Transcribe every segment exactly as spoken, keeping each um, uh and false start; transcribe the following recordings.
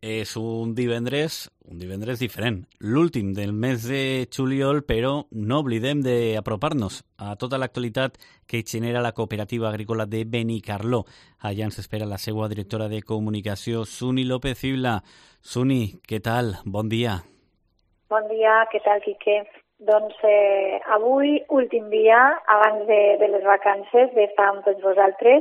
és un divendres, un divendres diferent, l'últim del mes de juliol, però no oblidem d'apropar-nos a tota l'actualitat que genera la cooperativa agrícola de Benicarló. Allà ens espera la seva directora de comunicació, Suni López Ibla. Suni, què tal? Bon dia. Bon dia, què tal, Quique? Doncs eh, avui, últim dia, abans de, de les vacances, d'estar amb tots vosaltres,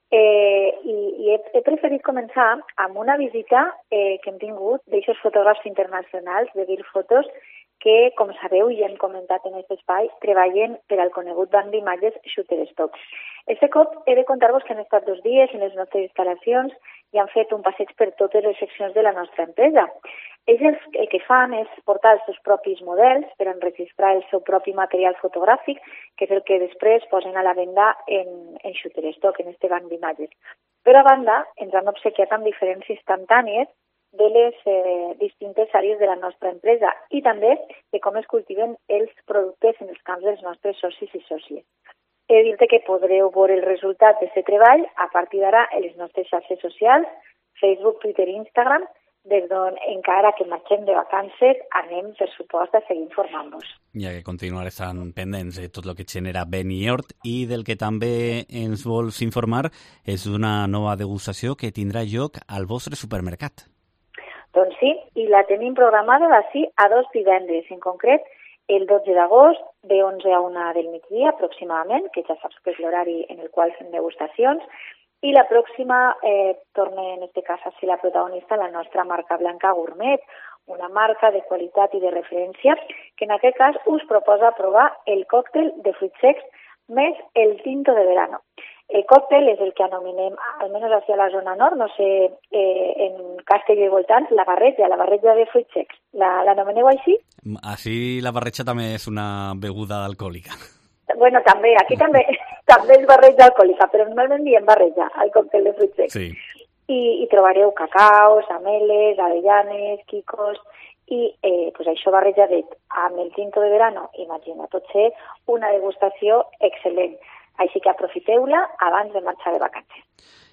eh, i, i he, he preferit començar amb una visita eh, que hem tingut d'aixòs fotògrafs internacionals de Vir Fotos que, com sabeu i hem comentat en aquest espai, treballen per al conegut banc d'imatges Shutterstock. Este cop he de contar-vos que han estat dos dies en les nostres instal·lacions i han fet un passeig per totes les seccions de la nostra empresa. Ells el que fan és portar els seus propis models per enregistrar el seu propi material fotogràfic, que és el que després posen a la venda en, en Shutterstock, en este banc d'imatges. Però a banda, ens han obsequiat amb diferents instantànies de les eh, distintes àrees de la nostra empresa i també de com es cultiven els productes en els camps dels nostres socis i sòcies. He de dir-te que podreu veure el resultat d'aquest treball a partir d'ara en les nostres xarxes socials, Facebook, Twitter i Instagram, des d'on encara que marxem de vacances anem, per supost, a seguir informant-vos. Ja que continuar estant pendents de tot el que genera Beniort i del que també ens vols informar és d'una nova degustació que tindrà lloc al vostre supermercat. Doncs sí, i la tenim programada d'ací a dos divendres, en concret el dotze d'agost, de onze a una del migdia aproximadament, que ja saps que és l'horari en el qual fem degustacions, i la pròxima eh, torna, en aquest cas, a ser la protagonista, la nostra marca Blanca Gourmet, una marca de qualitat i de referència, que en aquest cas us proposa provar el còctel de fruits secs més el tinto de verano. El còctel és el que anomenem, almenys hacia la zona nord, no sé, eh, en Castell i voltants, la barreja, la barreja de fruits secs. L'anomeneu així? Així la barreja també és una beguda alcohòlica. Bueno, també, aquí també, també és barreja alcohòlica, però normalment diem barreja, el còctel de fruits secs. Sí. I, i trobareu cacaos, ameles, avellanes, quicos, i eh, pues això barrejat amb el tinto de verano, imagina, pot ser una degustació excel·lent. Així que aprofiteu-la abans de marxar de vacances.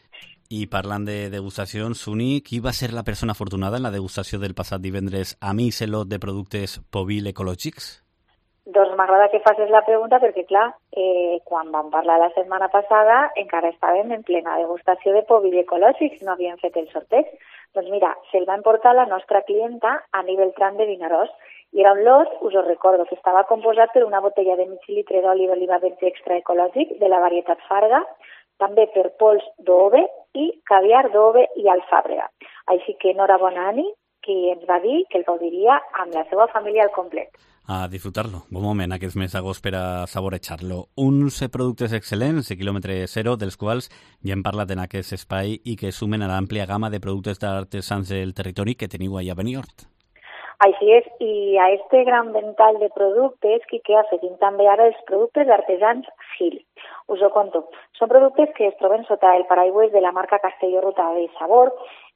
I parlant de degustacions, Suni, qui va ser la persona afortunada en la degustació del passat divendres a mig lot de productes Povil ecològics? Doncs m'agrada que facis la pregunta perquè, clar, eh, quan vam parlar la setmana passada encara estàvem en plena degustació de Povil ecològics, no havíem fet el sorteig. Doncs mira, se'l va emportar la nostra clienta a nivell tram de Vinaròs i era un lot, us ho recordo, que estava composat per una botella de mig litre d'oli d'oliva verge extra ecològic de la varietat Farga, també per pols d'ove i caviar d'ove i alfàbrega. Així que enhorabona a Ani, que ens va dir que el gaudiria amb la seva família al complet. A disfrutar-lo. Bon moment aquest mes d'agost per a saborejar-lo. Uns productes excel·lents de quilòmetre zero, dels quals ja hem parlat en aquest espai i que sumen a l'àmplia gamma de productes d'artesans del territori que teniu allà a Beniort. Així és, i a este gran ventall de productes, Quique, afegim també ara els productes d'artesans Gil. Us ho conto. Són productes que es troben sota el paraigües de la marca Castelló Ruta de Sabor,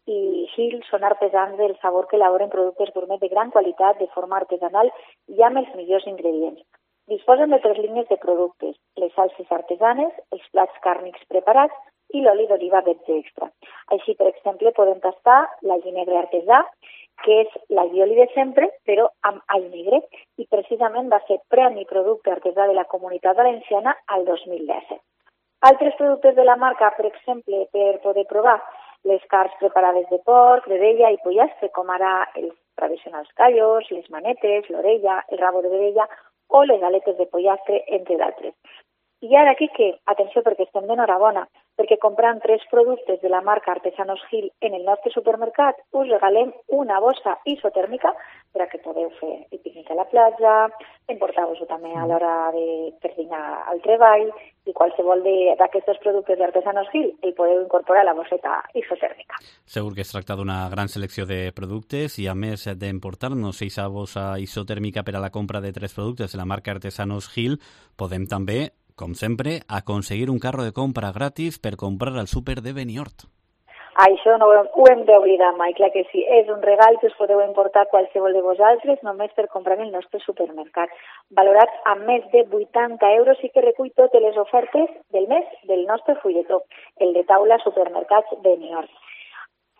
i Gil són artesans del sabor que elaboren productes gourmet de gran qualitat, de forma artesanal i amb els millors ingredients. Disposen de tres línies de productes, les salses artesanes, els plats càrnics preparats i l'oli d'oliva verge extra. Així, per exemple, podem tastar l'all negre artesà, que és l'allioli de sempre, però amb all negre, i precisament va ser Premi Producte Artesà de la Comunitat Valenciana al dos mil disset. Altres productes de la marca, per exemple, per poder provar les carns preparades de porc, de vedella i pollastre, com ara els tradicionals callos, les manetes, l'orella, el rabo de vedella o les aletes de pollastre, entre d'altres. I ara aquí que, atenció, perquè estem d'enhorabona, perquè comprant tres productes de la marca Artesanos Gil en el nostre supermercat us regalem una bossa isotèrmica per a que podeu fer el pícnic a la platja, emportar-vos-ho també a l'hora de per dinar al treball i qualsevol d'aquests productes d'Artesanos Gil el podeu incorporar a la bosseta isotèrmica. Segur que es tracta d'una gran selecció de productes i a més d'emportar-nos aquesta bossa isotèrmica per a la compra de tres productes de la marca Artesanos Gil, podem també, com sempre, aconseguir un carro de compra gratis per comprar al súper de Beniort. Això no ho hem d'oblidar mai, clar que sí. És un regal que us podeu emportar qualsevol de vosaltres només per comprar en el nostre supermercat. Valorat amb més de vuitanta euros i que recull totes les ofertes del mes del nostre fulletó, el de taula Supermercats Beniort.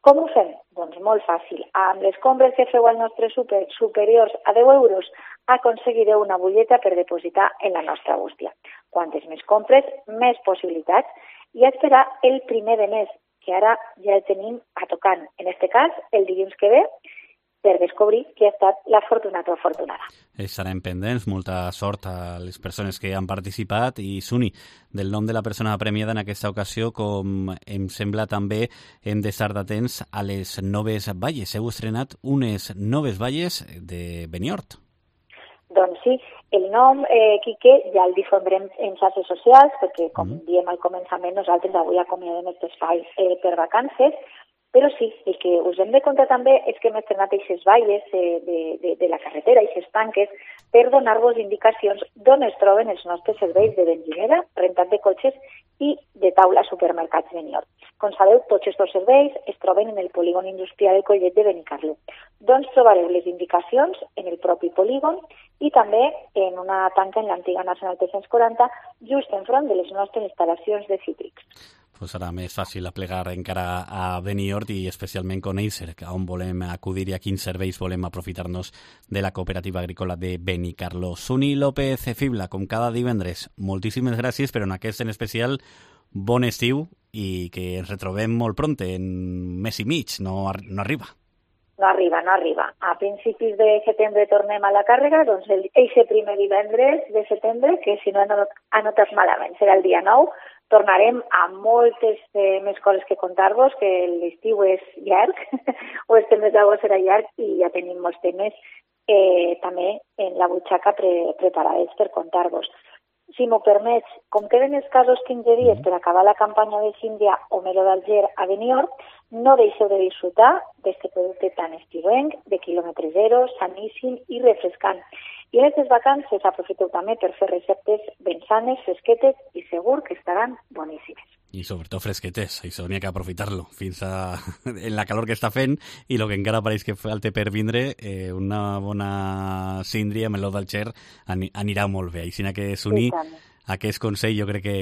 Com ho fem? Doncs molt fàcil. Amb les compres que feu al nostre súper superiors a deu euros aconseguireu una butlleta per depositar en la nostra bústia. Quantes més compres, més possibilitats. I a esperar el primer de mes, que ara ja el tenim a tocant. En aquest cas, el dilluns que ve, per descobrir qui ha estat l'afortunat o afortunada. Estarem pendents, molta sort a les persones que han participat i, Suni, del nom de la persona premiada en aquesta ocasió, com em sembla també hem d'estar atents a les noves valles. Heu estrenat unes noves valles de Benihort. Doncs sí, el nom, eh, Quique, ja el difondrem en xarxes socials, perquè, com mm. diem al començament, nosaltres avui acomiadem aquest espai eh, per vacances, però sí, el que us hem de contar també és que hem estrenat aquestes valles eh, de, de, de la carretera, aquestes tanques, per donar-vos indicacions d'on es troben els nostres serveis de benzinera, rentat de cotxes i de taula a supermercats Benihort. Com sabeu, tots aquests serveis es troben en el polígon industrial del Collet de Benicarló. Doncs trobareu les indicacions en el propi polígon i també en una tanca en l'antiga Nacional tres-cents quaranta, just enfront de les nostres instal·lacions de cítrics. Pues serà més fàcil aplegar encara a Benihort i especialment conèixer on volem acudir i a quins serveis volem aprofitar-nos de la cooperativa agrícola de Benicarló. Suni López Fibla, com cada divendres, moltíssimes gràcies, però en aquest en especial bon estiu i que ens retrobem molt pront, en mes i mig, no, no arriba. No arriba, no arriba. A principis de setembre tornem a la càrrega, doncs el, eixe primer divendres de setembre, que si no anotes malament, serà el dia nou, tornarem a moltes eh, més coses que contar-vos, que l'estiu és llarg, o este mes d'agost serà llarg, i ja tenim molts temes eh, també en la butxaca pre preparades per contar-vos. Si m'ho permets, com queden escassos quinze dies per acabar la campanya de síndria o meló d'Alger a Benihort, no deixeu de disfrutar d'aquest producte tan estiuenc, de quilòmetre zero, saníssim i refrescant. I en aquestes vacances aprofiteu també per fer receptes ben sanes, fresquetes i segur que estaran boníssimes. I sobretot fresquetes, això n'hi ha que aprofitar-lo fins a en la calor que està fent i el que encara pareix que falta per vindre, eh, una bona síndria, meló d'Alger, anirà molt bé. Així que s'unir aquest consell jo crec que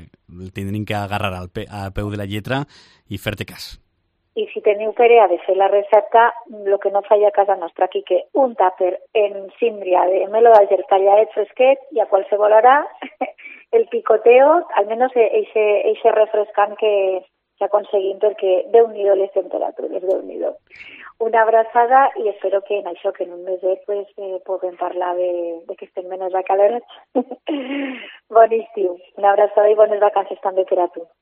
el tindrim que agarrar al, pe al peu de la lletra i fer-te cas. I si teniu perea de fer la recepta, el que no falla a casa nostra aquí, que un tàper en síndria de meló d'Alger talladet fresquet i a qualsevol hora el picoteo, almenys eixe, eixe refrescant que, que aconseguim, perquè Déu-n'hi-do les temperatures, Déu-n'hi-do. Una abraçada i espero que en això, que en un meset, pues, eh, puguem parlar de, de que estem menys acalorats. Bon estiu. Una abraçada i bones vacances també per a tu.